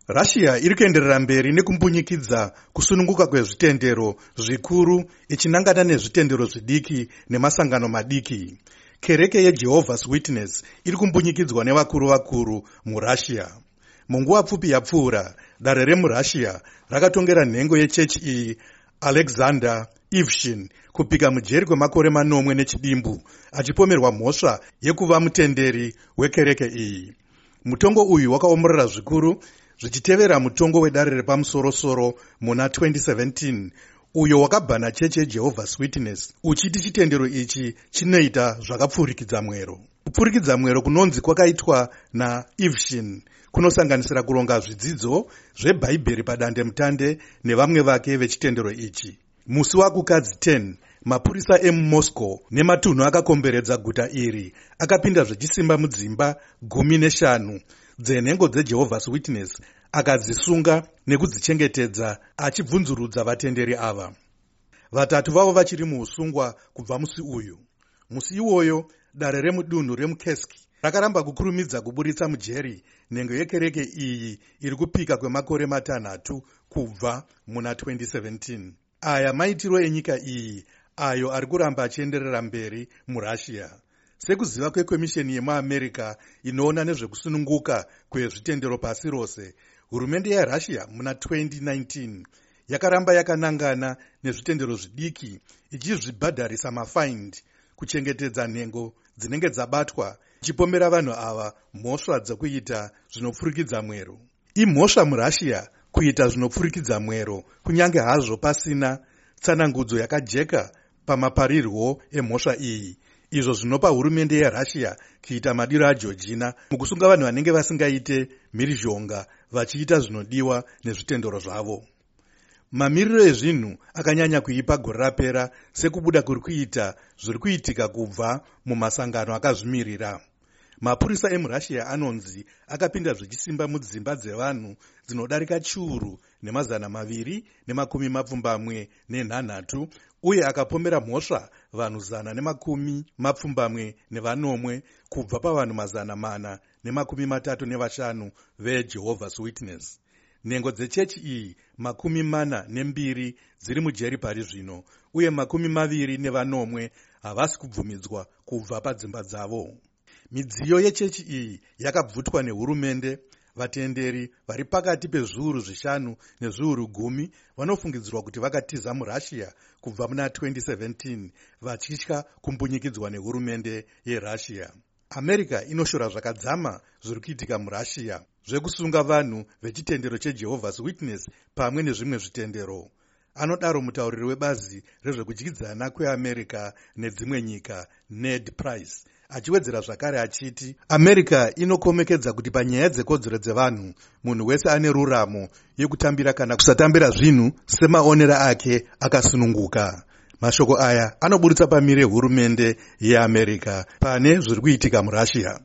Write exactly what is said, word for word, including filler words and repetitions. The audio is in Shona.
Russia iri kuenderera mberi nekumbunyikidza kusununguka kwezvitendero zvikuru ichinangana nezvitendero zvidiki nemasangano madiki. Kereke yeJehovah's Witness iri kumbunyikidzwa nevakuru vakuru muRussia. Munguva pfupi yapfuura, dare remuRussia rakatongera nhengo yechechi iyi Alexander Ivshin kupika mujeri kwemakore manomwe nechidimbu achipomerwa mhosva yekuva mutenderi wekereke iyi. Mutongo uyu wakaomorera zvikuru zvichitevera mutongo wedare repamusoro-soro muna twenty seventeen uyo wakabhana chechi yeJehovah's Witness uchiti chitendero ichi chinoita zvakapfurikidza mwero. Kupfurikidza mwero kunonzi kwakaitwa naIvshin kunosanganisira kuronga zvidzidzo zvebhaibheri padande mutande nevamwe vake vechitendero ichi. Musi wakukadzi ten, mapurisa emuMoscow nematunhu akakomberedza guta iri akapinda zvechisimba mudzimba gumi neshanu dzenhengo dzeJehovah's Witness akadzisunga nekudzichengetedza achibvunzurudza vatenderi ava. Vatatu vavo vachiri muusungwa kubva musi uyu. Musi iwoyo dare remudunhu remuKursk rakaramba kukurumidza kuburitsa mujeri nhengo yekereke iyi iri kupika kwemakore matanhatu kubva muna twenty seventeen. Aya maitiro enyika iyi ayo ari kuramba achienderera mberi muRussia. Sekuziva kwekomisheni yemuAmerica inoona nezvekusununguka kwezvitendero pasi rose, hurumende yeRussia muna twenty nineteen yakaramba yakanangana nezvitendero zvidiki ichizvibhadharisa mafaindi kuchengetedza nhengo dzinenge dzabatwa, ichipomera vanhu ava mhosva dzekuita zvinopfurikidza mwero. Imhosva muRussia kuita zvinopfurikidza mwero, kunyange hazvo pasina tsanangudzo yakajeka pamaparirwo emhosva iyi, izvo zvinopa hurumende yeRussia kuita madiro aJorgina mukusunga vanhu vanenge vasingaite mhirizhonga vachiita zvinodiwa nezvitendero zvavo. Mamiriro ezvinhu akanyanya kuipa gore rapera sekubuda kuri kuita zviri kuitika kubva mumasangano akazvimirira. Mapurisa emuRussia anonzi akapinda zvechisimba mudzimba dzevanhu dzinodarika chiuru nemazana maviri nemakumi mapfumbamwe nenhanhatu uye akapomera mhosva vanhu zana nemakumi mapfumbamwe nevanomwe kubva pavanhu mazana mana nemakumi matatu nevashanu veJehovah's Witness. Nhengo dzechechi iyi makumi mana nembiri dziri mujeri pari zvino uye makumi maviri nevanomwe havasi kubvumidzwa kubva padzimba dzavo. Midziyo yechechi iyi yakabvutwa nehurumende. Vatenderi vari pakati pezviuru zvishanu nezviuru gumi vanofungidzirwa kuti vakatiza muRussia kubva muna twenty seventeen vachitya kumbunyikidzwa nehurumende yeRussia. America inoshora zvakadzama zviri kuitika muRussia zvekusunga vanhu vechitendero cheJehovah's Witness pamwe nezvimwe zvitendero. Anodaro mutauriri webazi rezvekudyidzana kweAmerica nedzimwe nyika Ned Price, achiwedzera zvakare achiti America inokomekedza kuti panyaya dzekodzero dzevanhu munhu wese ane ruramo yekutambira kana kusatambira zvinhu semaonera ake akasununguka. Mashoko aya anoburitsa pamire hurumende yeAmerica pane zviri kuitika muRussia.